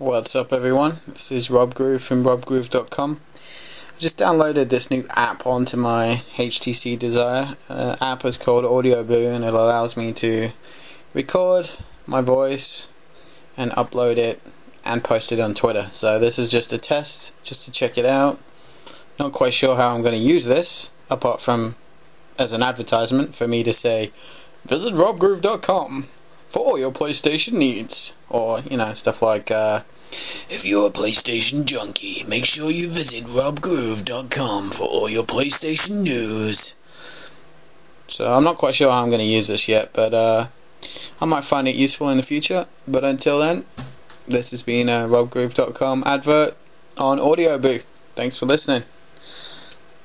What's up everyone, this is Rob Groove from robgroove.com. I just downloaded this new app onto my HTC Desire. App is called Audioboo and it allows me to record my voice and upload it and post it on Twitter. So this is just a test, just to check it out. Not quite sure how I'm going to use this, apart from as an advertisement for me to say, visit robgroove.com for all your PlayStation needs, or stuff like if you're a PlayStation junkie, make sure you visit robgroove.com for all your PlayStation news. So I'm not quite sure how I'm going to use this yet, but I might find it useful in the future. But until then, this has been a robgroove.com advert on Audioboo. Thanks for listening.